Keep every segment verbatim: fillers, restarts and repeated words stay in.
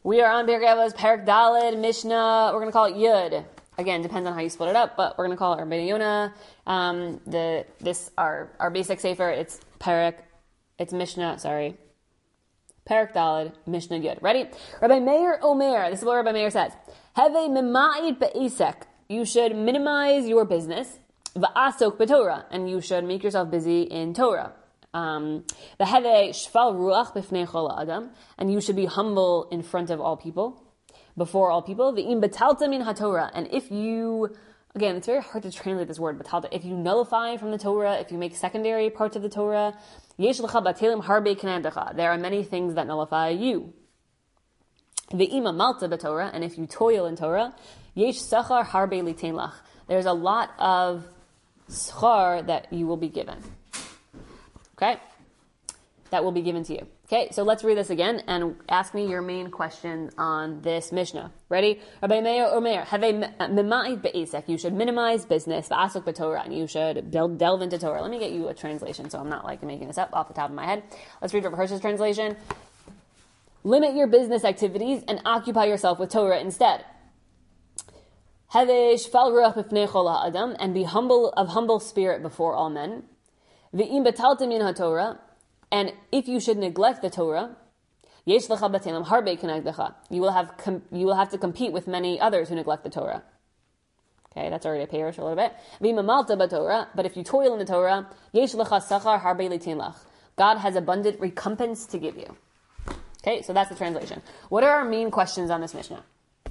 We are on Pirkei Avos, Perek Daled, Mishnah. We're going to call it Yud. Again, depends on how you split it up, but we're going to call it Rabbeinu Yonah. Um, the this our our basic sefer. It's Perek. It's Mishnah. Sorry, Perek Daled, Mishnah Yud. Ready? Rabbi Meir Omer. This is what Rabbi Meir says. Have a mema'id be'isek. You should minimize your business. Va'asok b'Torah, and you should make yourself busy in Torah. Um, the Heve shval ruach b'fnei chol adam, and you should be humble in front of all people, before all people. V'im betalta min haTorah, and if you, again, it's very hard to translate this word betalta. If you nullify from the Torah, if you make secondary parts of the Torah, yesh lecha batelim harbe k'nedecha. There are many things that nullify you. V'im amalta b'Torah, and if you toil in Torah, yesh sachar harbe litein lach. There's a lot of schar that you will be given. Okay? That will be given to you. Okay, so let's read this again and ask me your main questions on this Mishnah. Ready? Rabbi Meir Omer, have a mema'id be'isek. You should minimize business, v'asok b'Torah, and you should delve, delve into Torah. Let me get you a translation so I'm not like making this up off the top of my head. Let's read Rabbi Hirsch's translation. Limit your business activities and occupy yourself with Torah instead. Have a shval ruach b'fnei chol ha'adam, and be humble of humble spirit before all men. V'im betalta min haTorah, and if you should neglect the Torah, yesh lecha batelim harbe k'negdecha. You will have com- you will have to compete with many others who neglect the Torah. Okay, that's already a parish a little bit. V'im amalta b'Torah, but if you toil in the Torah, yesh lecha sachar harbe litein lach. God has abundant recompense to give you. Okay, so that's the translation. What are our main questions on this Mishnah?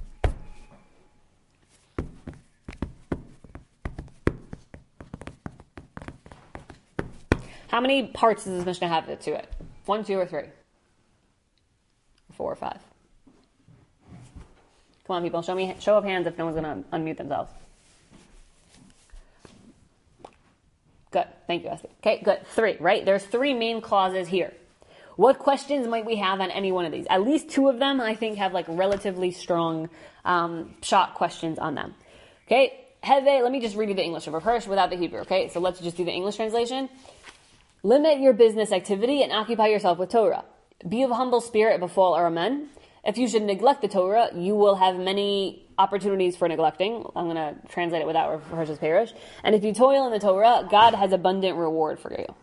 How many parts does this Mishnah have to it? One, two, or three? Or four or five? Come on, people. Show me, show of hands if no one's going to unmute themselves. Good. Thank you, Esty. Okay, good. Three, right? There's three main clauses here. What questions might we have on any one of these? At least two of them, I think, have like relatively strong um, shot questions on them. Okay? Heve, let me just read you the English of Hirsch without the Hebrew. Okay? So let's just do the English translation. Limit your business activity and occupy yourself with Torah. Be of humble spirit before all men. If you should neglect the Torah, you will have many opportunities for neglecting. I'm going to translate it without Hirsch's parish. And if you toil in the Torah, God has abundant reward for you.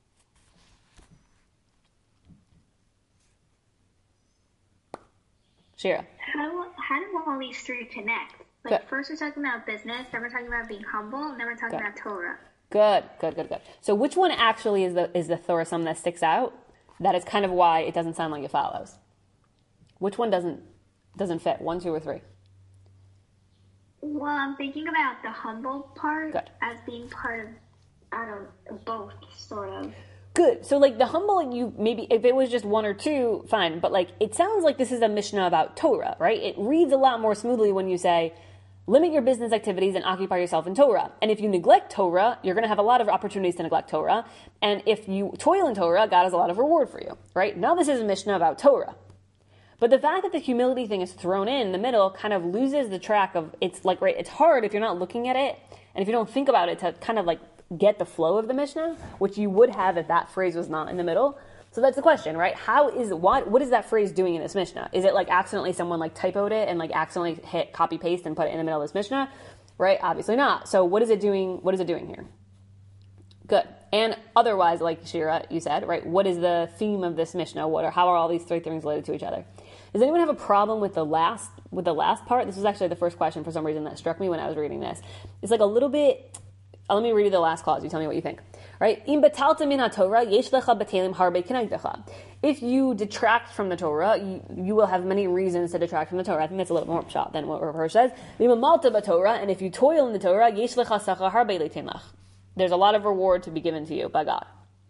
Shira. How, how do all these three connect? Like, good. First we're talking about business, then we're talking about being humble, and then we're talking good. about Torah. Good, good, good, good. So which one actually is the is the thorism that sticks out? That is kind of why it doesn't sound like it follows. Which one doesn't doesn't fit? One, two, or three? Well, I'm thinking about the humble part good. as being part of, I don't know, both, sort of. Good. So like the humble, you maybe if it was just one or two, fine. But like it sounds like this is a Mishnah about Torah, right? It reads a lot more smoothly when you say, limit your business activities and occupy yourself in Torah. And if you neglect Torah, you're going to have a lot of opportunities to neglect Torah. And if you toil in Torah, God has a lot of reward for you, right? Now this is a Mishnah about Torah. But the fact that the humility thing is thrown in the middle kind of loses the track of, it's like, right, it's hard if you're not looking at it, and if you don't think about it to kind of like get the flow of the Mishnah, which you would have if that phrase was not in the middle. So that's the question, right? How is, what, what is that phrase doing in this Mishnah? Is it like accidentally someone like typoed it and like accidentally hit copy paste and put it in the middle of this Mishnah? Right? Obviously not. So what is it doing, what is it doing here? Good. And otherwise, like Shira, you said, right? What is the theme of this Mishnah? What are, how are all these three things related to each other? Does anyone have a problem with the last, with the last part? This was actually the first question for some reason that struck me when I was reading this. It's like a little bit, let me read you the last clause. You tell me what you think. Right? Im betalta min haTorah, yesh lecha batelim harbe k'negdecha. If you detract from the Torah, you, you will have many reasons to detract from the Torah. I think that's a little more shot than what Rav Hirsch says. Im amalta b'Torah, and if you toil in the Torah, yesh lecha sachar harbe litein lach. There's a lot of reward to be given to you by God.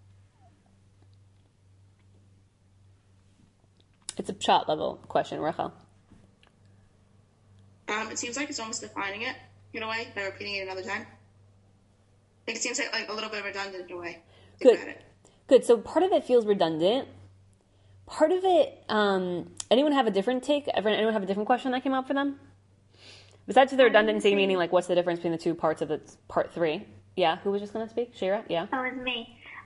It's a shot level question, Rachel. Um, it seems like it's almost defining it in a way by repeating it another time. It seems like, like a little bit redundant in a way. Good. Good. So part of it feels redundant. Part of it, um, anyone have a different take? Anyone have a different question that came up for them? Besides the redundancy, meaning like what's the difference between the two parts of the part three? Yeah, who was just going to speak? Shira? Yeah? That was me.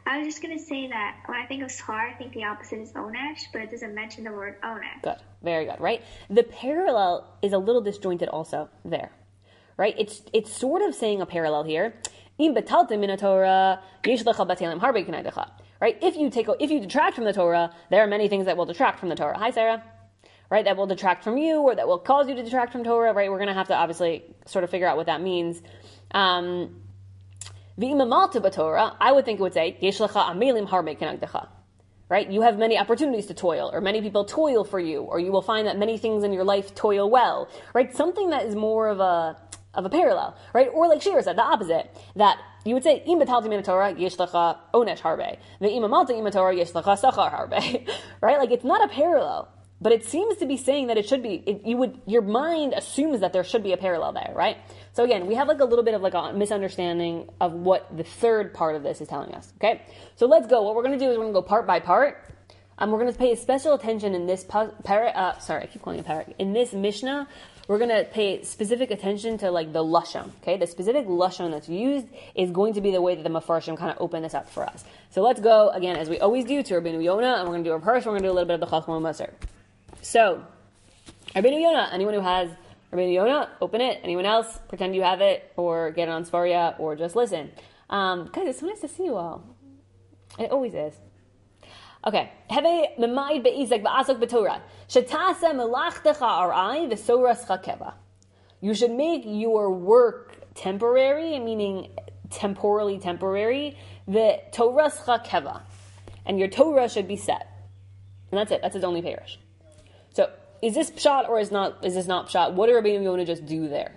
I was just going to say that when I think of schar, I think the opposite is onesh, but it doesn't mention the word onesh. Good. Very good, right? The parallel is a little disjointed also there, right? It's it's sort of saying a parallel here. Im betaltem min Torah, yesh lecha batelim harbe k'neidecha. Right? If you take, if you detract from the Torah, there are many things that will detract from the Torah. Hi, Sarah. Right? That will detract from you, or that will cause you to detract from Torah. Right? We're going to have to obviously sort of figure out what that means. Um, Torah, I would think it would say, yesh lecha amelim harbe k'neidecha. Right? You have many opportunities to toil, or many people toil for you, or you will find that many things in your life toil well. Right? Something that is more of a of a parallel, right? Or like Shira said, the opposite, that you would say, Im betalti min Torah, yesh lecha onesh harbe. Ve'im amalti im Torah, yesh lecha sachar harbe. Right? Like, it's not a parallel, but it seems to be saying that it should be, it, you would, your mind assumes that there should be a parallel there, right? So again, we have like a little bit of like a misunderstanding of what the third part of this is telling us, okay? So let's go. What we're going to do is we're going to go part by part. Um, we're going to pay special attention in this, par- uh, sorry, I keep calling it parak, in this Mishnah. We're going to pay specific attention to like the lashon, okay? The specific lashon that's used is going to be the way that the Mefarshim kind of open this up for us. So let's go, again, as we always do, to Rabbeinu Yonah, and we're going to do a first, we're going to do a little bit of the Chachma Moser. So, Rabbeinu Yonah, anyone who has Rabbeinu Yonah, open it. Anyone else, pretend you have it, or get it on Sfaria, or just listen. Um, guys, it's so nice to see you all. It always is. Okay. Heve memayid be'izek v'asok b'torah. Shetasa melachtecha arai v'sorascha keva. You should make your work temporary, meaning temporally temporary, v'torascha keva. And your Torah should be set. And that's it. That's its only parish. So, is this pshat or is not? Is this not pshat? What did Rabbeinu Yonah just do there?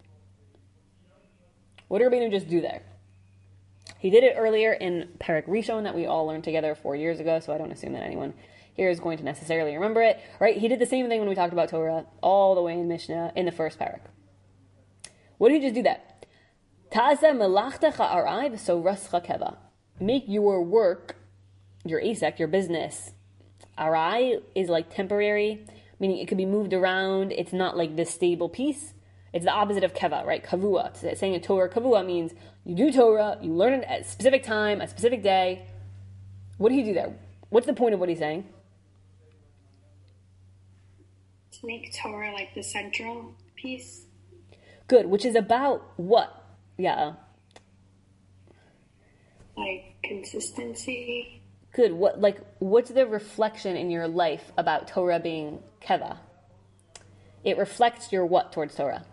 What did Rabbeinu just do there? He did it earlier in Perek Rishon that we all learned together four years ago, so I don't assume that anyone here is going to necessarily remember it, right? He did the same thing when we talked about Torah all the way in Mishnah in the first Perek. What did he just do that? Ta'aseh melachtecha arai v'sorascha keva. Make your work, your asek, your business. Arai is like temporary, meaning it could be moved around. It's not like this stable piece. It's the opposite of keva, right? Kavua. Saying a Torah kavua means you do Torah, you learn it at a specific time, a specific day. What do you do there? What's the point of what he's saying? To make Torah like the central piece. Good, which is about what? Yeah. Like consistency. Good. What, like, what's the reflection in your life about Torah being keva? It reflects your what towards Torah?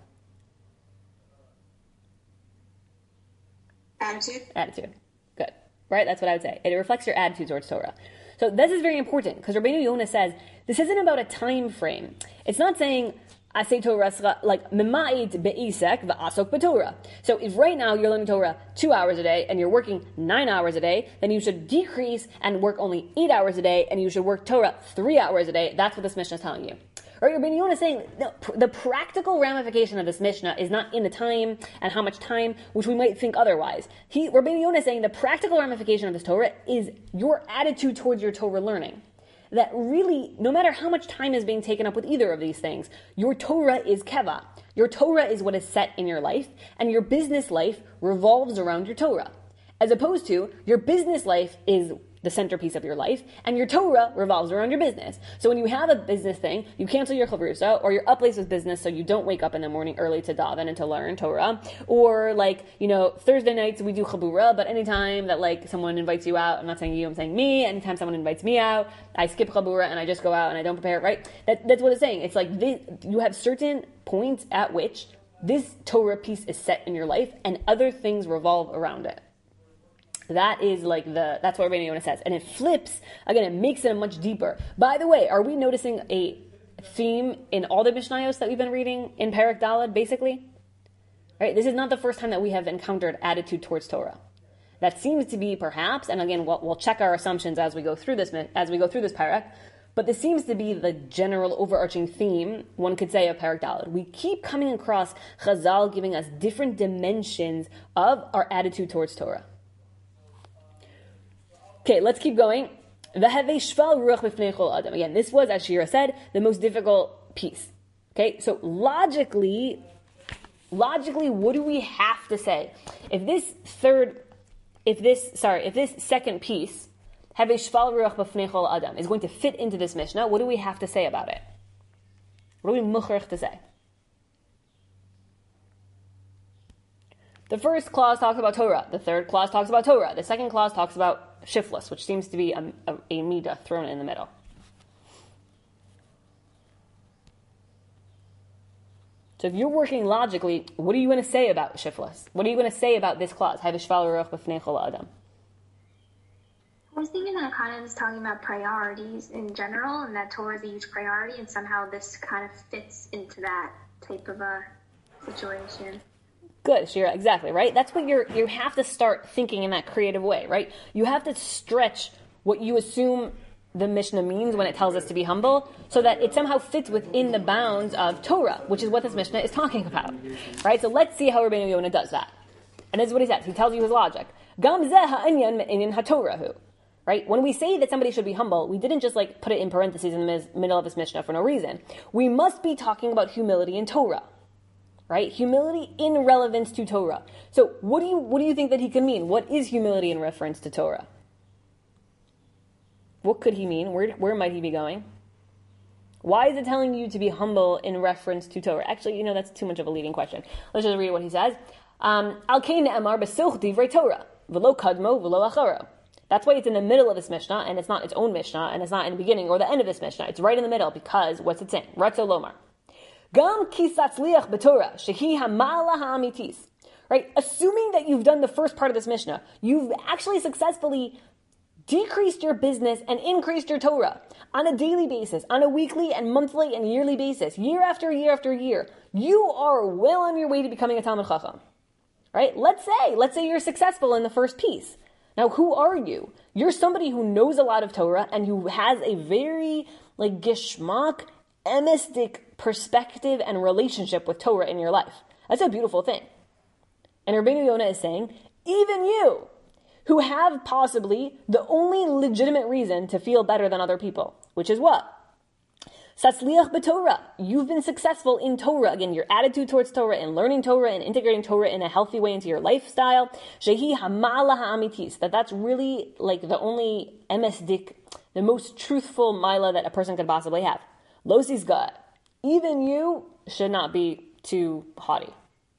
Attitude. Attitude. Good. Right? That's what I would say. It reflects your attitude towards Torah. So this is very important because Rabbeinu Yonah says this isn't about a time frame. It's not saying asay Torah like mema'id be'isek v'asok b'Torah. So if right now you're learning Torah two hours a day and you're working nine hours a day, then you should decrease and work only eight hours a day, and you should work Torah three hours a day. That's what this Mishnah is telling you. Right, Rabbeinu Yonah is saying no, the practical ramification of this Mishnah is not in the time and how much time, which we might think otherwise. He, Rabbeinu Yonah is saying the practical ramification of this Torah is your attitude towards your Torah learning. That really, no matter how much time is being taken up with either of these things, your Torah is keva. Your Torah is what is set in your life, and your business life revolves around your Torah. As opposed to, your business life is the centerpiece of your life, and your Torah revolves around your business. So when you have a business thing, you cancel your chavrusa, or you're up late with business so you don't wake up in the morning early to daven and to learn Torah, or like, you know, Thursday nights we do chabura, but anytime that like someone invites you out, I'm not saying you, I'm saying me, anytime someone invites me out, I skip chabura and I just go out and I don't prepare it, right? That, that's what it's saying. It's like this, you have certain points at which this Torah piece is set in your life and other things revolve around it. That is like the, that's what Rabbeinu Yonah says. And it flips, again, it makes it a much deeper. By the way, are we noticing a theme in all the Mishnayos that we've been reading in Perek Daled, basically? Right? This is not the first time that we have encountered attitude towards Torah. That seems to be perhaps, and again, we'll, we'll check our assumptions as we go through this, as we go through this Perek, but this seems to be the general overarching theme, one could say, of Perek Daled. We keep coming across Chazal giving us different dimensions of our attitude towards Torah. Okay, let's keep going. Again, this was, as Shira said, the most difficult piece. Okay, so logically, logically, what do we have to say? If this third if this, sorry, if this second piece, have a shval ruach b'fnei chol adam, is going to fit into this Mishnah, what do we have to say about it? What do we muchrich to say? The first clause talks about Torah. The third clause talks about Torah. The second clause talks about shiflus, which seems to be a, a, a midah thrown in the middle. So if you're working logically, what are you going to say about shiflus? What are you going to say about this clause? Have a shval ruach b'fnei chol adam. I was thinking that kind of is talking about priorities in general, and that Torah is a huge priority, and somehow this kind of fits into that type of a situation. Good, Shira, exactly, right? That's what you're, you have to start thinking in that creative way, right? You have to stretch what you assume the Mishnah means when it tells us to be humble, so that it somehow fits within the bounds of Torah, which is what this Mishnah is talking about, right? So let's see how Rabbeinu Yonah does that. And this is what he says. He tells you his logic. Gam zeh ha'inyan me'inyan ha'torahu. Right? When we say that somebody should be humble, we didn't just like put it in parentheses in the mis- middle of this Mishnah for no reason. We must be talking about humility in Torah. Right? Humility in relevance to Torah. So what do you what do you think that he could mean? What is humility in reference to Torah? What could he mean? Where where might he be going? Why is it telling you to be humble in reference to Torah? Actually, you know, that's too much of a leading question. Let's just read what he says. Al kei ne'amar b'silch divrei Torah, v'lo kadmo, v'lo acharo. That's why it's in the middle of this Mishnah, and it's not its own Mishnah, and it's not in the beginning or the end of this Mishnah. It's right in the middle, because what's it saying? Ratzo lomar. Gam ki satzliach b'Torah, shehi ha'ma'ala ha'amitis. Right? Assuming that you've done the first part of this Mishnah, you've actually successfully decreased your business and increased your Torah on a daily basis, on a weekly and monthly and yearly basis, year after year after year. You are well on your way to becoming a Talmid Chacham. Right? Let's say, let's say you're successful in the first piece. Now, who are you? You're somebody who knows a lot of Torah and who has a very, like, geschmack, emistic perspective and relationship with Torah in your life. That's a beautiful thing. And Rabbeinu Yonah is saying, even you, who have possibly the only legitimate reason to feel better than other people, which is what? Satzliach b'Torah. You've been successful in Torah. Again, your attitude towards Torah and learning Torah and integrating Torah in a healthy way into your lifestyle. Shehi ha'ma'ala ha'amitis. That that's really like the only emesdik, the most truthful mila that a person could possibly have. Lo sizga. Even you should not be too haughty.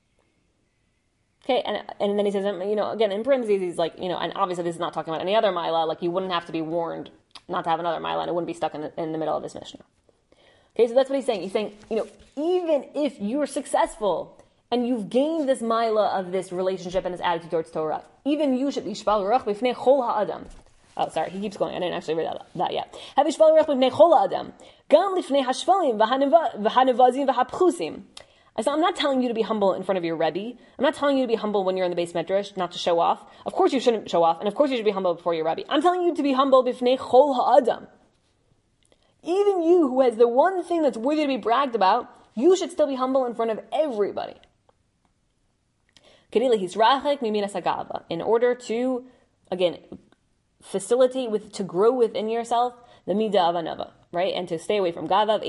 Okay, and and then he says, you know, again, in parentheses, he's like, you know, and obviously this is not talking about any other mila, like you wouldn't have to be warned not to have another mila, and it wouldn't be stuck in the, in the middle of this Mishnah. Okay, so that's what he's saying. He's saying, you know, even if you're successful and you've gained this mila of this relationship and this attitude towards Torah, even you should be shval ruach b'fnei chol ha'adam. Oh, sorry, he keeps going. I didn't actually read that, that yet. Have a shval ruach b'fnei chol ha'adam. Gam lifnei hashvalim v'hanevazim v'hapchusim. So I'm not telling you to be humble in front of your Rebbe. I'm not telling you to be humble when you're in the base medrash, not to show off. Of course you shouldn't show off, and of course you should be humble before your Rebbe. I'm telling you to be humble b'fnei chol ha'adam. Even you, who has the one thing that's worthy to be bragged about, you should still be humble in front of everybody. In order to, again, facilitate, with to grow within yourself, the midah of anava, right? And to stay away from gavav.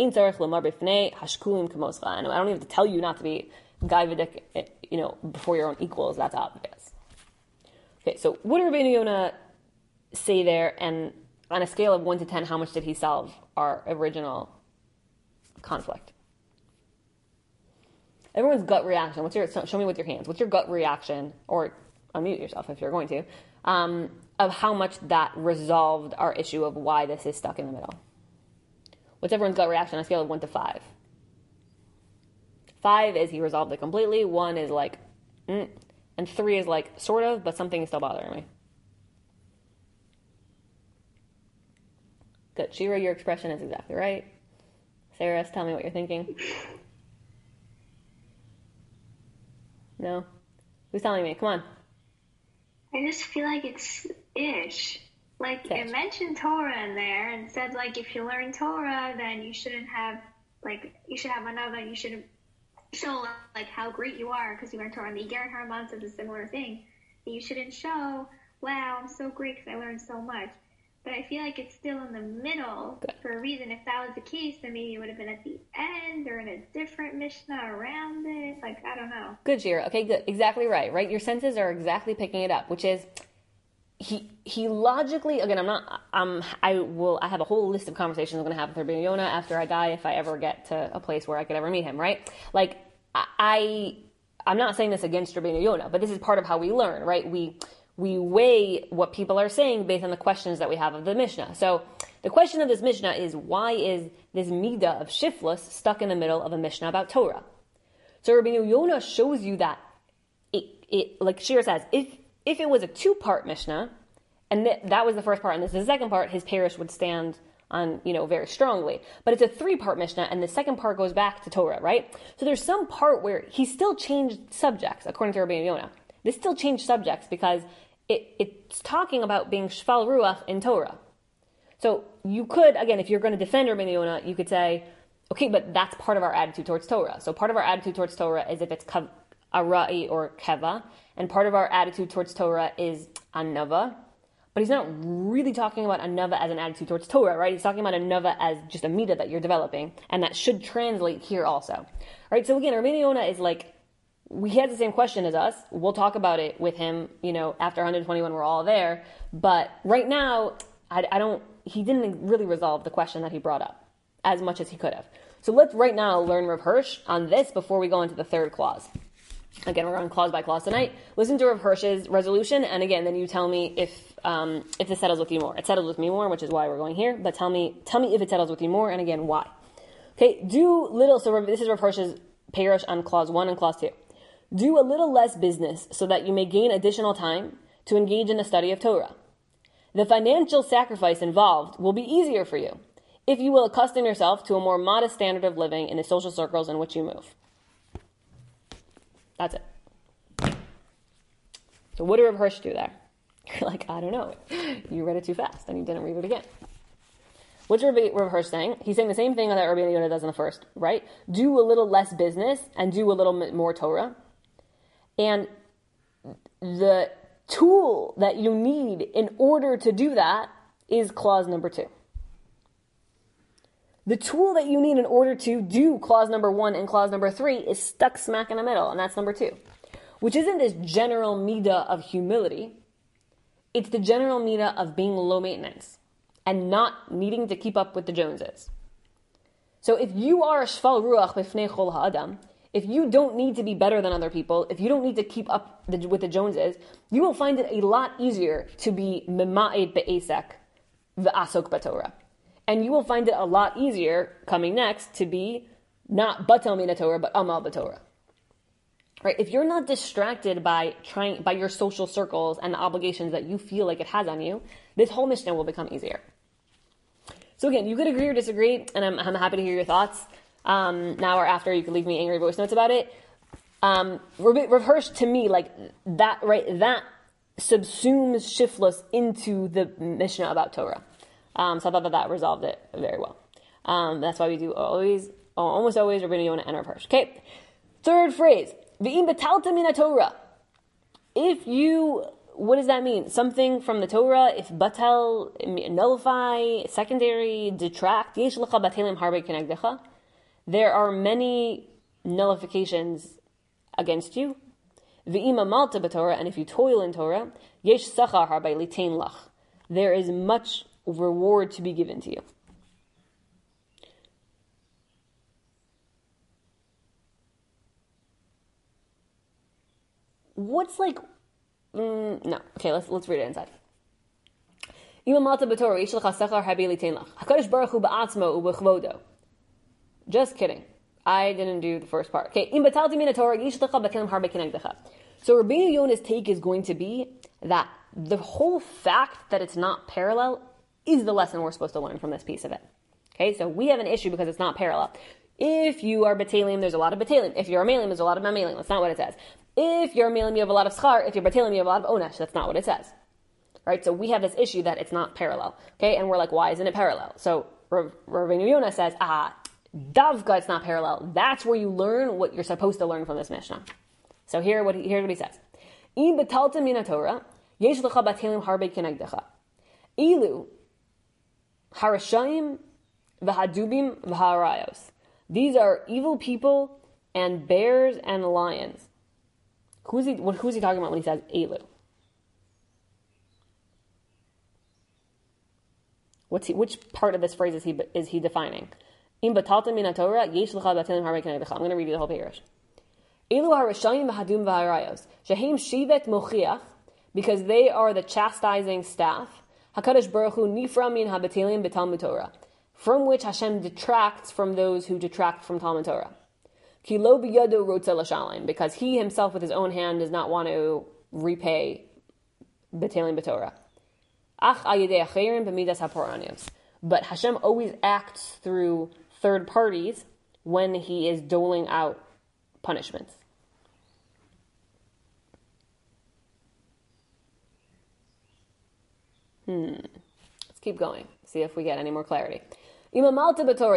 I don't even have to tell you not to be gaivadik, you know, before your own equals. That's obvious. Okay, so what did Rabbeinu Yonah say there, and on a scale of one to ten, how much did he solve our original conflict? Everyone's gut reaction. What's your, show me with your hands. What's your gut reaction, or unmute yourself if you're going to, um, of how much that resolved our issue of why this is stuck in the middle? What's everyone's gut reaction on a scale of one to five? Five is he resolved it completely. One is like, mm, and three is like, sort of, but something is still bothering me. Good. Shira, your expression is exactly right. Sarah, tell me what you're thinking. No? Who's telling me? Come on. I just feel like it's ish. Like, Okay. it mentioned Torah in there and said, like, if you learn Torah, then you shouldn't have, like, you should have another, you should show, like, how great you are because you learned Torah. And the Iger Harman says a similar thing. You shouldn't show, wow, I'm so great because I learned so much. But I feel like it's still in the middle Good. for a reason. If that was the case, then maybe it would have been at the end or in a different Mishnah around it. Like, I don't know. Good, Shira. Okay, good. Exactly right, right? Your senses are exactly picking it up, which is, he he logically, again, I'm not, I'm, I will, I have a whole list of conversations I'm going to have with Rabbeinu Yonah after I die, if I ever get to a place where I could ever meet him, right? Like, I, I'm not saying this against Rabbeinu Yonah, but this is part of how we learn, right? We, we weigh what people are saying based on the questions that we have of the Mishnah. So the question of this Mishnah is, why is this midah of shiflus stuck in the middle of a Mishnah about Torah? So Rabbeinu Yonah shows you that it, it like Shira says, if if it was a two-part Mishnah, and th- that was the first part, and this is the second part, his parish would stand on, you know, very strongly. But it's a three-part Mishnah, and the second part goes back to Torah, right? So there's some part where he still changed subjects, according to Rabbeinu Yonah. This still changed subjects because it, it's talking about being shval ruach in Torah. So you could, again, if you're going to defend Rabbeinu Yonah, you could say, okay, but that's part of our attitude towards Torah. So part of our attitude towards Torah is if it's kav- arai or keva, and part of our attitude towards Torah is anava. But he's not really talking about anava as an attitude towards Torah, right? He's talking about anava as just a midah that you're developing, and that should translate here also. Right? So again, Rabbeinu Yonah is like, he has the same question as us. We'll talk about it with him, you know, after one hundred twenty-one, we're all there. But right now, I, I don't, he didn't really resolve the question that he brought up as much as he could have. So let's right now learn Rav Hirsch on this before we go into the third clause. Again, we're going clause by clause tonight. Listen to Rav Hirsch's resolution, and again, then you tell me if um, if this settles with you more. It settles with me more, which is why we're going here. But tell me, tell me if it settles with you more, and again, why. Okay, do little. So this is Rav Hirsch's parish on clause one and clause two. Do a little less business so that you may gain additional time to engage in the study of Torah. The financial sacrifice involved will be easier for you if you will accustom yourself to a more modest standard of living in the social circles in which you move. That's it. So what did Rav Hirsch do there? You're like, I don't know. You read it too fast and you didn't read it again. What's Rav Hirsch saying? He's saying the same thing that Rabbeinu Yonah does in the first, right? Do a little less business and do a little more Torah. And the tool that you need in order to do that is clause number two. The tool that you need in order to do clause number one and clause number three is stuck smack in the middle, and that's number two, which isn't this general midah of humility. It's the general midah of being low maintenance and not needing to keep up with the Joneses. So if you are a shval ruach b'fnei chol ha'adam, if you don't need to be better than other people, if you don't need to keep up the, with the Joneses, you will find it a lot easier to be mema'ed be'esek v'asok b'torah. And you will find it a lot easier, coming next, to be not batal min Torah, but amal b'Torah. Right? If you're not distracted by trying by your social circles and the obligations that you feel like it has on you, this whole Mishnah will become easier. So again, you could agree or disagree, and I'm, I'm happy to hear your thoughts. Um, now or after, you can leave me angry voice notes about it. Um, Rav Hirsch, to me, like that, right? That subsumes shiflus into the Mishnah about Torah. Um, so I thought that that resolved it very well. Um, that's why we do always, almost always, Rabbeinu Yonah and Rav Hirsch. Okay, third phrase, v'im betalta min Torah. If you, what does that mean? Something from the Torah, if batal, nullify, secondary, detract, yesh lecha batelim harbe kenegdecha. There are many nullifications against you. V'im amalta b'Torah, and if you toil in Torah, yesh sachar harbe litein lach. There is much reward to be given to you. What's like? Mm, no. Okay, let's let's read it inside. Just kidding. I didn't do the first part. Okay. So Rabbeinu Yonah's take is going to be that the whole fact that it's not parallel is the lesson we're supposed to learn from this piece of it. Okay, so we have an issue because it's not parallel. If you are betalim, there's a lot of betalim. If you're a malim, there's a lot of mamalim. That's not what it says. If you're a malim, you have a lot of schar. If you're betalim, you have a lot of onesh. That's not what it says. Right, so we have this issue that it's not parallel. Okay, and we're like, why isn't it parallel? So Rabbeinu Yonah says, ah, davka, it's not parallel. That's where you learn what you're supposed to learn from this Mishnah. So here, what he, here's what he says. Im betalta min Torah, yesh lecha batalim harbe kenegdecha. Ilu harashayim v'hadubim v'harayos. These are evil people and bears and lions. Who's he, what, who's he talking about when he says Elu? What's he, which part of this phrase is he is he defining? Im bataltem min Torah yesh lecha batelim harbe kenegdecha. I'm going to read you the whole parish. Elu harashayim v'hadum v'harayos shehem shivet mochiach, because they are the chastising staff. Hakadosh Baruch Hu nifra min habatelim b'talmud Torah, from which Hashem detracts from those who detract from Talmud Torah. Ki lo biyado rotza l'shalim, because he himself with his own hand does not want to repay b'talmud b'Torah. Ach ayidei achirim b'midas haporanios. But Hashem always acts through third parties when he is doling out punishments. Hmm. Let's keep going. See if we get any more clarity. What's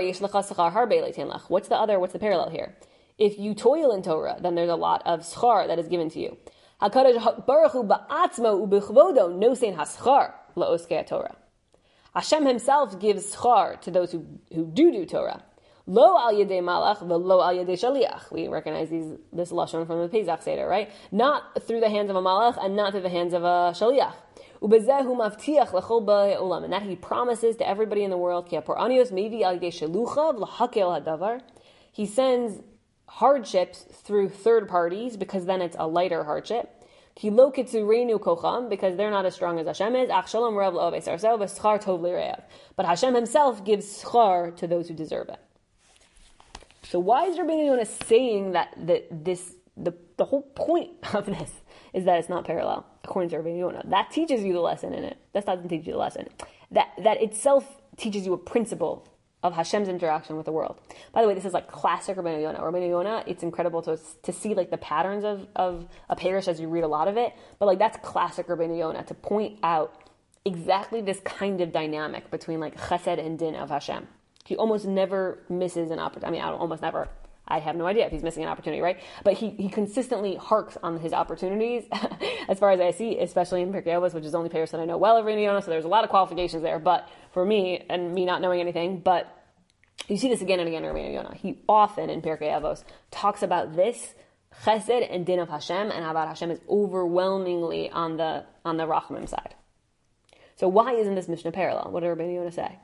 the other, what's the parallel here? If you toil in Torah, then there's a lot of schar that is given to you. HaKadosh Baruch Hu ba'atzmo u'bechvodo nosein haschar la'oskei Torah. Hashem himself gives schar to those who, who do do Torah. Lo al yedei malach v'lo al yedei shaliach. We recognize these, this lashon from the Pesach Seder, right? Not through the hands of a malach and not through the hands of a shaliach. Ubezehu mavtiach lechol ba'ei olam, and that he promises to everybody in the world. Ki ha'poranios mevi al yedei sheluchav l'hakel hadavar. He sends hardships through third parties because then it's a lighter hardship. Ki lo kitzurenu kocham, because they're not as strong as Hashem is. Ach shalom rav lo v'sarsev v'schar tov li'reav. But Hashem himself gives schar to those who deserve it. So why is Rabbeinu Yonah saying that, that this the the whole point of this is that it's not parallel, according to Rabbeinu Yonah? That teaches you the lesson in it. That doesn't teach you the lesson. That that itself teaches you a principle of Hashem's interaction with the world. By the way, this is like classic Rabbeinu Yonah. Rabbeinu Yonah, it's incredible to to see like the patterns of, of a parish as you read a lot of it. But like that's classic Rabbeinu Yonah, to point out exactly this kind of dynamic between like chesed and din of Hashem. He almost never misses an opportunity. I mean, I don't, almost never. I have no idea if he's missing an opportunity, right? But he, he consistently harks on his opportunities, as far as I see, especially in Pirkei Avos, which is the only parish that I know well of Rabbeinu Yonah, so there's a lot of qualifications there. But for me, and me not knowing anything, but you see this again and again in Rabbeinu Yonah. He often, in Pirkei Avos, talks about this chesed and din of Hashem, and how about Hashem is overwhelmingly on the on the rachamim side. So why isn't this Mishnah parallel? What did Rabbeinu Yonah say?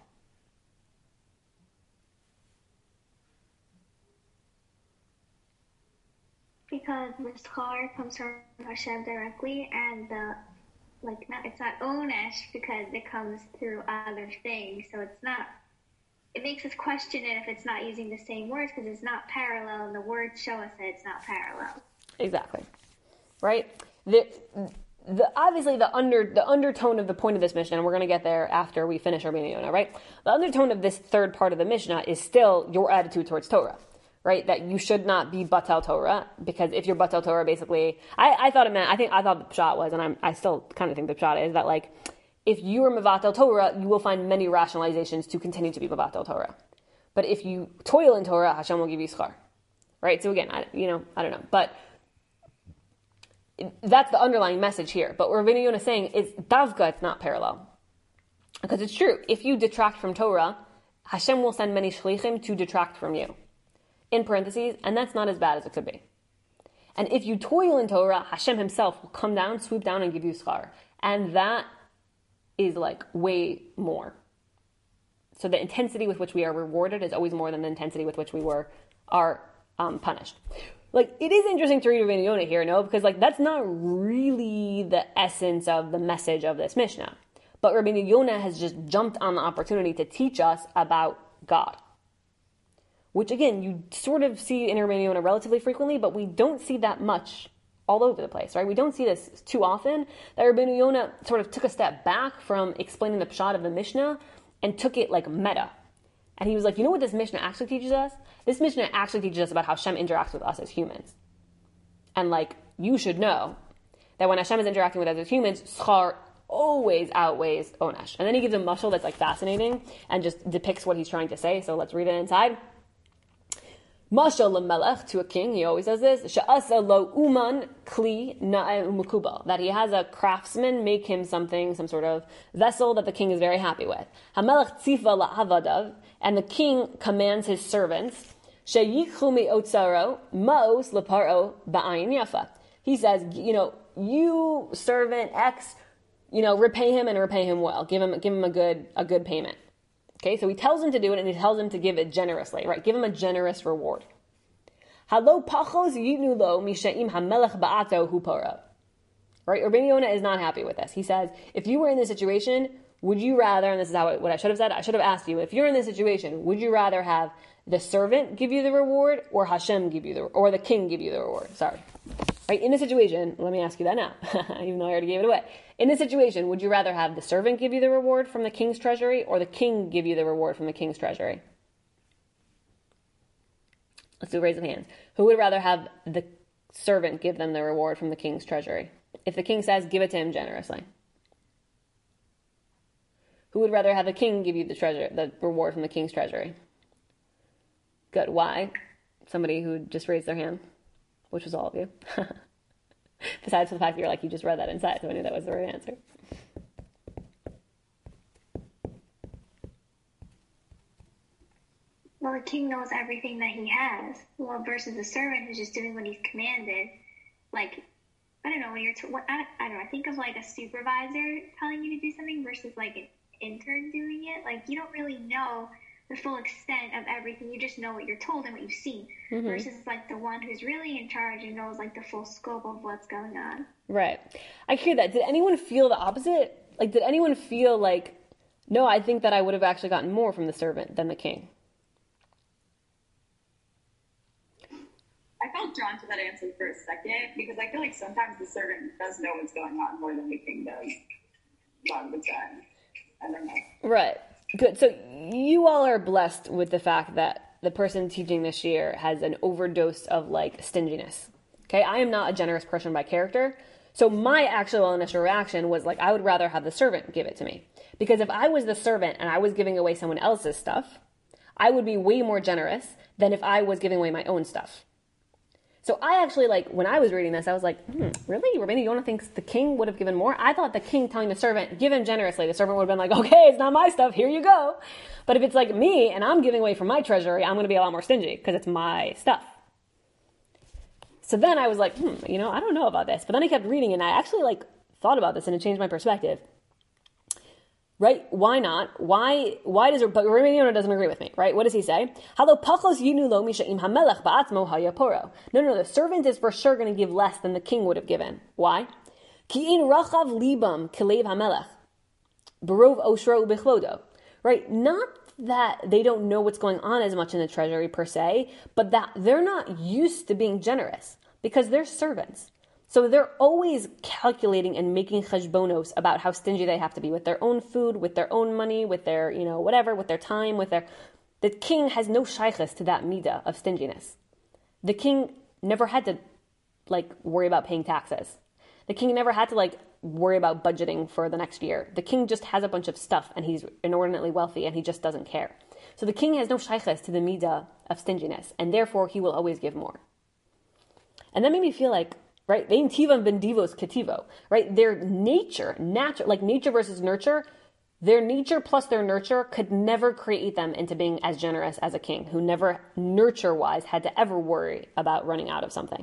Because the schar comes from Hashem directly, and the like, not it's not onesh because it comes through other things. So it's not. It makes us question it if it's not using the same words, because it's not parallel, and the words show us that it's not parallel. Exactly, right? The the obviously the under the undertone of the point of this Mishnah, and we're going to get there after we finish our Rabbeinu Yonah, right? The undertone of this third part of the Mishnah is still your attitude towards Torah. Right, that you should not be batal Torah, because if you're batal Torah, basically, I, I thought it meant, I think, I thought the pshat was, and I'm, I still kind of think the pshat is that, like, if you are mevatel Torah, you will find many rationalizations to continue to be mevatel Torah. But if you toil in Torah, Hashem will give you schar. Right, so again, I, you know, I don't know, but that's the underlying message here. But what Rabbeinu Yonah is saying is, davka, it's not parallel. Because it's true, if you detract from Torah, Hashem will send many shlichim to detract from you. In parentheses, and that's not as bad as it could be. And if you toil in Torah, Hashem himself will come down, swoop down, and give you schar. And that is like way more. So the intensity with which we are rewarded is always more than the intensity with which we were are um, punished. Like, it is interesting to read Rabbeinu Yonah here, no? Because like that's not really the essence of the message of this Mishnah. But Rabbeinu Yonah has just jumped on the opportunity to teach us about God. Which, again, you sort of see in Rabbeinu Yonah relatively frequently, but we don't see that much all over the place, right? We don't see this too often, that Rabbeinu Yonah sort of took a step back from explaining the pshat of the Mishnah and took it like meta. And he was like, you know what this Mishnah actually teaches us? This Mishnah actually teaches us about how Hashem interacts with us as humans. And, like, you should know that when Hashem is interacting with us as humans, schar always outweighs onesh. And then he gives a mashal that's, like, fascinating and just depicts what he's trying to say. So let's read it inside. Mashal lemelech, to a king, he always says this, she'asa lo uman kli na'e umukubal, that he has a craftsman make him something, some sort of vessel that the king is very happy with. Hamelech tzifa la'avadav, and the king commands his servants, she'yichu mi'otzaro ma'os leparo ba'ayin yafa. He says, you know, you servant X, you know, repay him and repay him well. Give him, give him a good, a good payment. Okay, so he tells him to do it, and he tells him to give it generously, right? Give him a generous reward. Halo pachos yitnu lo mishaim hamelech ba'ato hu para. Right? Rabbeinu Yonah is not happy with this. He says, if you were in this situation, would you rather, and this is how it, what I should have said, I should have asked you, if you're in this situation, would you rather have the servant give you the reward, or Hashem give you the, or the king give you the reward? Sorry. Right? In this situation, let me ask you that now, even though I already gave it away. In this situation, would you rather have the servant give you the reward from the king's treasury, or the king give you the reward from the king's treasury? Let's do a raise of hands. Who would rather have the servant give them the reward from the king's treasury? If the king says, give it to him generously. Who would rather have the king give you the treasure, the reward from the king's treasury? Good. Why? Somebody who just raised their hand, which was all of you. Besides the fact that you're like, you just read that inside, so I knew that was the right answer. Well, the king knows everything that he has. Well, versus the servant who's just doing what he's commanded. Like, I don't know, when you're, t- what, I, I don't know, I think of like a supervisor telling you to do something versus like an intern doing it. Like, you don't really know the full extent of everything. You just know what you're told and what you've seen. Mm-hmm. Versus like the one who's really in charge and knows like the full scope of what's going on. Right. I hear that. Did anyone feel the opposite? Like, did anyone feel like, no, I think that I would have actually gotten more from the servant than the king? I felt drawn to that answer for a second because I feel like sometimes the servant does know what's going on more than the king does. A lot of the time. I don't know. Right. Good. So you all are blessed with the fact that the person teaching this year has an overdose of like stinginess. Okay. I am not a generous person by character. So my actual initial reaction was like, I would rather have the servant give it to me. Because if I was the servant and I was giving away someone else's stuff, I would be way more generous than if I was giving away my own stuff. So I actually, like, when I was reading this, I was like, hmm, really? Rabbeinu Yonah thinks the king would have given more? I thought the king telling the servant, give him generously. The servant would have been like, okay, it's not my stuff. Here you go. But if it's like me and I'm giving away from my treasury, I'm going to be a lot more stingy because it's my stuff. So then I was like, hmm, you know, I don't know about this. But then I kept reading and I actually, like, thought about this and it changed my perspective. Right? Why not? Why, why does, but Rabbeinu Yonah doesn't agree with me, right? What does he say? Halo pachos yinu lo mishaim hamelech ba'atzmo hayaporo. No, no, the servant is for sure going to give less than the king would have given. Why? Ki in rachav libam kilev hamelech. Barov oshro ubichlodo. Right? Not that they don't know what's going on as much in the treasury per se, but that they're not used to being generous because they're servants. So they're always calculating and making cheshbonos about how stingy they have to be with their own food, with their own money, with their, you know, whatever, with their time, with their... The king has no shaykhs to that midah of stinginess. The king never had to, like, worry about paying taxes. The king never had to, like, worry about budgeting for the next year. The king just has a bunch of stuff and he's inordinately wealthy and he just doesn't care. So the king has no shaykhs to the midah of stinginess and therefore he will always give more. And that made me feel like, right? Vein tivam ben divos ketivo, right? Their nature, nature, like nature versus nurture, their nature plus their nurture could never create them into being as generous as a king who never, nurture-wise, had to ever worry about running out of something.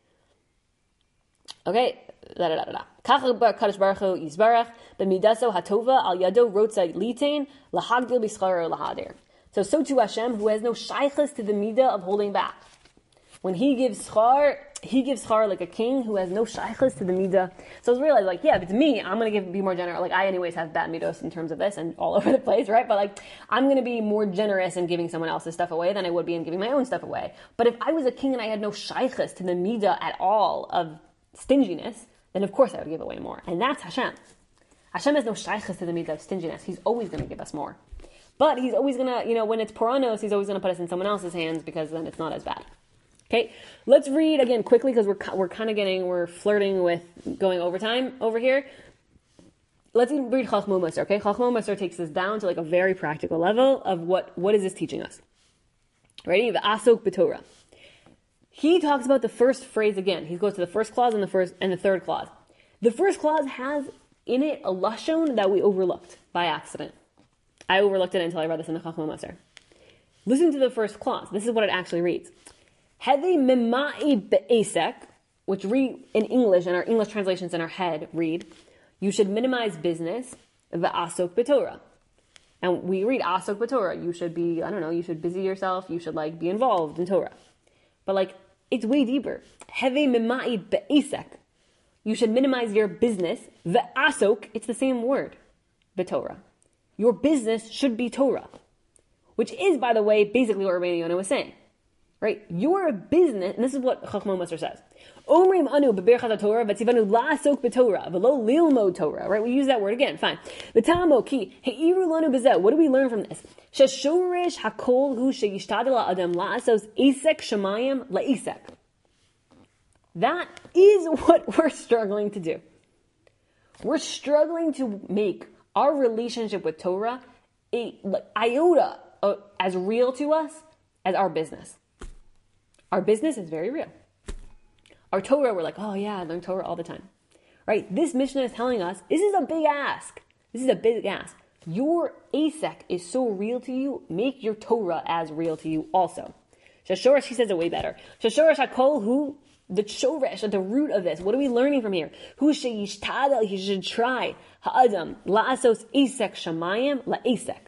Okay, da da da da. Kach Kadosh Baruch Hu Yisbarach b'midaso hatova al yado rotza litain lahagdil b'scharo lahadir. So, so to Hashem, who has no shaykhs to the midah of holding back. When he gives schar, he gives schar like a king who has no shaykhs to the midah. So I was realized, like, yeah, if it's me, I'm going to give be more generous. Like, I anyways have bad midos in terms of this and all over the place, right? But, like, I'm going to be more generous in giving someone else's stuff away than I would be in giving my own stuff away. But if I was a king and I had no shaykhs to the midah at all of stinginess, then of course I would give away more. And that's Hashem. Hashem has no shaykhs to the midah of stinginess. He's always going to give us more. But he's always going to, you know, when it's poranos, he's always going to put us in someone else's hands because then it's not as bad. Okay, let's read again quickly because we're we're kind of getting, we're flirting with going overtime over here. Let's read Chachmo Moser, okay? Chachmo Moser takes this down to like a very practical level of what, what is this teaching us? Ready? The Asok B'Torah. He talks about the first phrase again. He goes to the first clause and the first and the third clause. The first clause has in it a lashon that we overlooked by accident. I overlooked it until I read this in the Chachmo Moser. Listen to the first clause. This is what it actually reads. Hede memai be'esek, which read in English, and our English translations in our head read, you should minimize business, ve'asok b'Torah. And we read asok b'Torah. You should be, I don't know, you should busy yourself. You should like be involved in Torah. But like, it's way deeper. Heve mimai be'esek. You should minimize your business. Ve'asok, it's the same word. B'Torah. Your business should be Torah. Which is, by the way, basically what Rabbeinu Yonah was saying. Right? Your business, and this is what Chachma Musar says. Omrim anu b'berchat Torah v'tzivanu la'asok b'Torah v'lo lilmod Torah. Right? We use that word again. Fine. V'tamo ki he'iru lanu b'zeh. What do we learn from this? Sheshoresh hakol hu sheyishtadel ha'adam la'asos esek shemayim la'esek. That is what we're struggling to do. We're struggling to make our relationship with Torah a like, iota uh, as real to us as our business. Our business is very real. Our Torah, we're like, oh yeah, I learn Torah all the time. Right? This Mishnah is telling us, this is a big ask. This is a big ask. Your asek is so real to you, make your Torah as real to you also. Shashoresh, he says it way better. Shashoresh hakol hu, the shoresh, at the root of this. What are we learning from here? Hu sheyishtadel, he should try. Ha'adam, la'asos asek shamayim la'asek.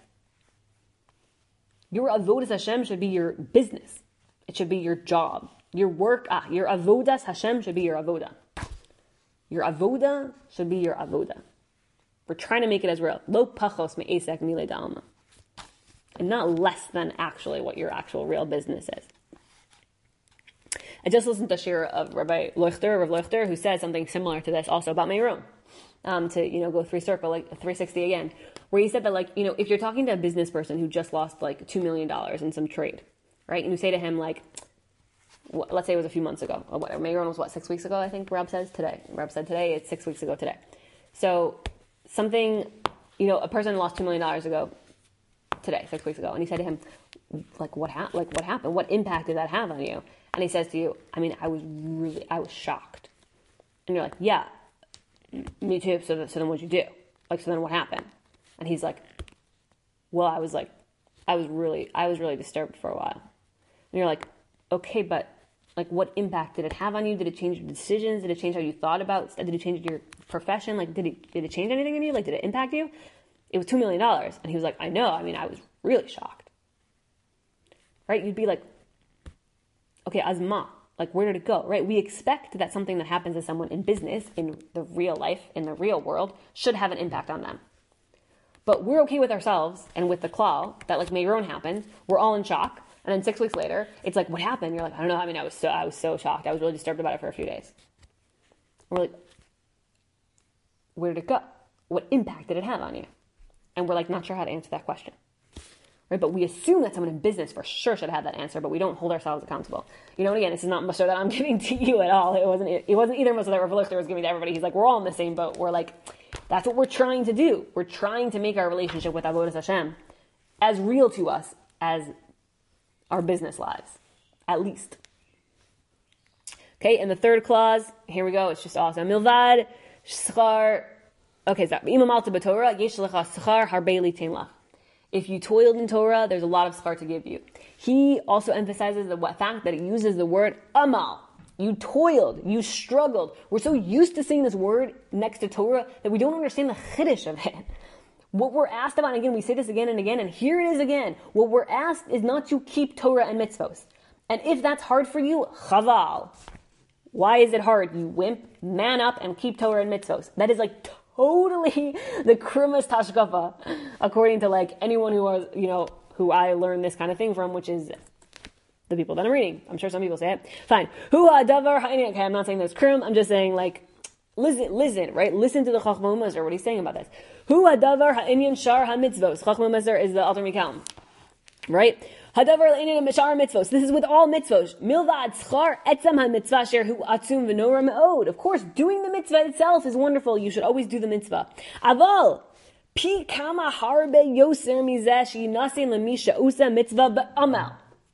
Your avodas Hashem should be your business. It should be your job. Your work, ah, your avodas Hashem should be your avoda. Your avoda should be your avoda. We're trying to make it as real. Lo pachos me'esek mile dalma. And not less than actually what your actual real business is. I just listened to a shir of Rabbi Leuchter, Rav Leuchter, who said something similar to this also about Meron. Um, to, you know, go three circle, like three sixty again. Where he said that, like, you know, if you're talking to a business person who just lost like two million dollars in some trade, right? And you say to him, like, what, let's say it was a few months ago, or whatever. Meron was what, six weeks ago, I think Rob says today. Rob said today, it's six weeks ago today. So something, you know, a person lost two million dollars ago, today, six weeks ago. And he said to him, like, what happened? Like, what happened? What impact did that have on you? And he says to you, I mean, I was really, I was shocked. And you're like, yeah, me too. So, so then what'd you do? Like, so then what happened? And he's like, well, I was like, I was really, I was really disturbed for a while. And you're like, okay, but like, what impact did it have on you? Did it change your decisions? Did it change how you thought about, did it change your profession? Like, did it, did it change anything in you? Like, did it impact you? It was two million dollars. And he was like, I know. I mean, I was really shocked. Right? You'd be like, okay, azma. Like, where did it go? Right? We expect that something that happens to someone in business, in the real life, in the real world, should have an impact on them. But we're okay with ourselves and with the klal that, like, Meron happened. We're all in shock. And then six weeks later, it's like, what happened? You're like, I don't know. I mean, I was so, I was so shocked. I was really disturbed about it for a few days. And we're like, where did it go? What impact did it have on you? And we're like, not sure how to answer that question. Right? But we assume that someone in business for sure should have that answer, but we don't hold ourselves accountable. You know, and again, this is not Musar that I'm giving to you at all. It wasn't, it wasn't either Musar that Rav Leuchter was giving to everybody. He's like, we're all in the same boat. We're like, that's what we're trying to do. We're trying to make our relationship with Avodas Hashem as real to us as our business lives, at least. Okay, and the third clause, here we go, it's just awesome. Milvad, schar, okay, so, imam alta b'Torah, yesh lecha schar harbei litain lach. If you toiled in Torah, there's a lot of schar to give you. He also emphasizes the fact that it uses the word amal. You toiled, you struggled. We're so used to seeing this word next to Torah that we don't understand the chiddush of it. What we're asked about, and again, we say this again and again, and here it is again. What we're asked is not to keep Torah and mitzvos. And if that's hard for you, chaval. Why is it hard? You wimp, man up and keep Torah and mitzvos. That is like totally the krimas tashkafa, according to like anyone who was, you know, who I learned this kind of thing from, which is the people that I'm reading. I'm sure some people say it. Fine. Hu ha'davar ha'inyan. Okay, I'm not saying that's krim. I'm just saying like, listen, listen, right? Listen to the Chachma U'Maser, what he's saying about this. Hu ha'davar ha'inyan shar ha'mitzvos. Chachma U'Maser is the Alter Mikalm. Right? Hadavar l'inyan shar mitzvos. This is with all mitzvos. Milvad schar etzam ha'mitzvah sher hu atzum v'nora me'od. Of course, doing the mitzvah itself is wonderful. You should always do the mitzvah. Aval pi kama harbe yoser mizeh she'inasein lemisha usa mitzvah ba'amal.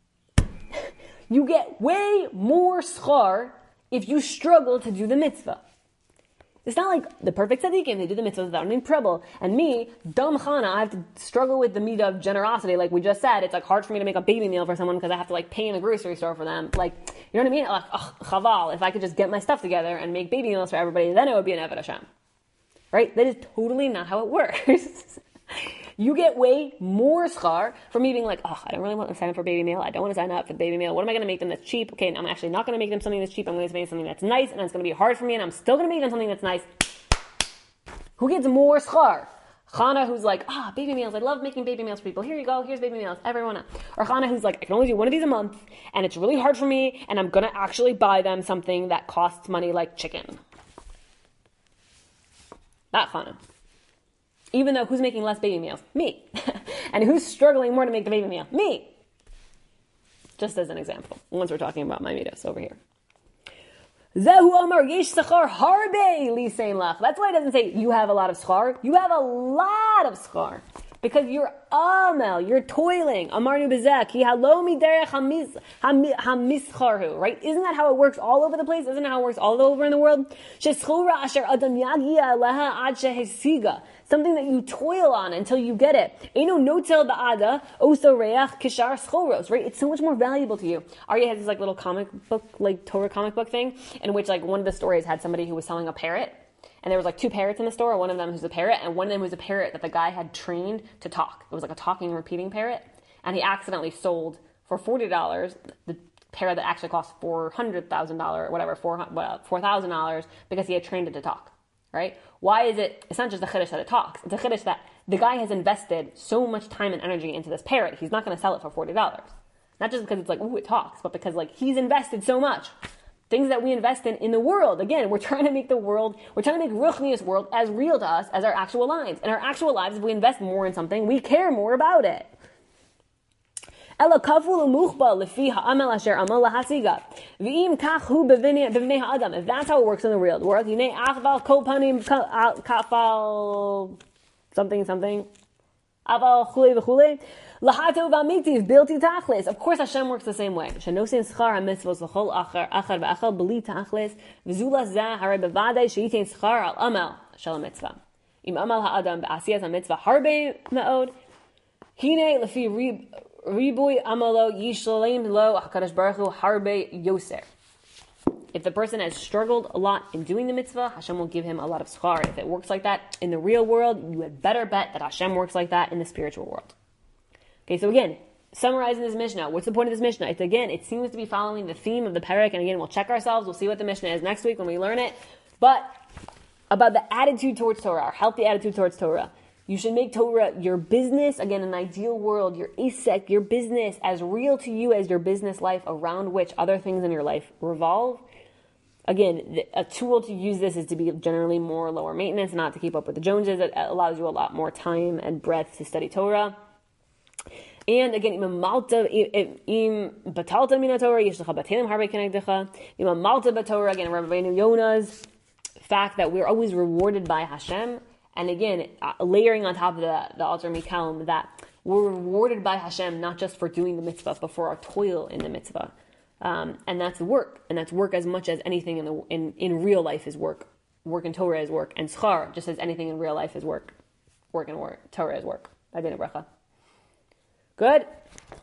You get way more schar if you struggle to do the mitzvah. It's not like the perfect tzaddikim, they do the mitzvah without any trouble. And me, dumb chana, I have to struggle with the midah of generosity. Like we just said, it's like hard for me to make a baby meal for someone because I have to like pay in a grocery store for them. Like, you know what I mean? Like, oh, chaval, if I could just get my stuff together and make baby meals for everybody, then it would be an Eved Hashem. Right? That is totally not how it works. You get way more schar for me being like, oh, I don't really want to sign up for baby meal. I don't want to sign up for the baby meal. What am I going to make them that's cheap? Okay, I'm actually not going to make them something that's cheap. I'm going to make something that's nice, and it's going to be hard for me, and I'm still going to make them something that's nice. Who gets more schar? Chana, who's like, ah, baby meals. I love making baby meals for people. Here you go. Here's baby meals. Everyone. Or Chana, who's like, I can only do one of these a month, and it's really hard for me, and I'm going to actually buy them something that costs money like chicken. That Chana. Even though who's making less baby meals? Me. And who's struggling more to make the baby meal? Me. Just as an example. Once we're talking about my midos over here. Zehu Amar Yesh Sachar Harbe Lisein Lach. That's why it doesn't say you have a lot of schar. You have a lot of schar. Because you're amel, you're toiling. Amarnu bezek, he halomi derech hamischarhu, right? Isn't that how it works all over the place? Isn't that how it works all over in the world? Sheschura asher adam yagia leha ad shehesiga. Something that you toil on until you get it. Eino notel ba'ada oso reach kishar schoros, right? It's so much more valuable to you. Arya has this like little comic book, like Torah comic book thing, in which like one of the stories had somebody who was selling a parrot. And there was like two parrots in the store, one of them was a parrot, and one of them was a parrot that the guy had trained to talk. It was like a talking, repeating parrot. And he accidentally sold for forty dollars the parrot that actually cost four hundred thousand dollars or whatever, four thousand dollars because he had trained it to talk, right? Why is it, it's not just the chiddush that it talks, it's a chiddush that the guy has invested so much time and energy into this parrot, he's not going to sell it for forty dollars. Not just because it's like, ooh, it talks, but because like he's invested so much. Things that we invest in in the world. Again, we're trying to make the world, we're trying to make Ruchnius world as real to us as our actual lives. In our actual lives, if we invest more in something, we care more about it. If that's how it works in the real world, something, something. Of course, Hashem works the same way. If the person has struggled a lot in doing the mitzvah, Hashem will give him a lot of schar. If it works like that in the real world, you had better bet that Hashem works like that in the spiritual world. Okay, so again, summarizing this Mishnah, what's the point of this Mishnah? It's again, it seems to be following the theme of the parak, and again, we'll check ourselves, we'll see what the Mishnah is next week when we learn it, but about the attitude towards Torah, our healthy attitude towards Torah. You should make Torah your business, again, an ideal world, your isek, your business, as real to you as your business life around which other things in your life revolve. Again, a tool to use this is to be generally more lower maintenance, not to keep up with the Joneses. It allows you a lot more time and breadth to study Torah. And again, im malta im batalta min Torah yishlecha batelim harbe kenegdecha. Im malta b'Torah, again, Rabbeinu Yonah's fact that we're always rewarded by Hashem. And again, layering on top of the, the Alter Mikalim, that we're rewarded by Hashem not just for doing the mitzvah, but for our toil in the mitzvah. Um, and that's work. And that's work as much as anything in the in, in real life is work. Work in Torah is work. And schar, just as anything in real life is work. Work in work. Torah is work. Adina bracha. Good?